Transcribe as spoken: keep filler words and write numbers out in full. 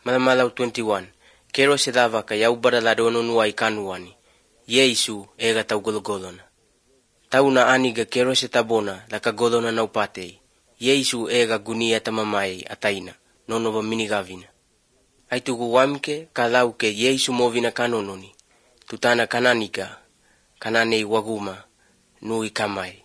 Malamalau twenty-one. Kero se dava ka yaubara la dono nuai kanuani. Yesu ega tau gologolona. Tau na aniga kero se tabona la ka golona na upatei. Yesu ega gunia tamamai ataina. Nono va minigavina. Aitugu wamke ka lau ke Yesu movina kanononi. Tutana kananika. Kananei waguma. Nui kamai.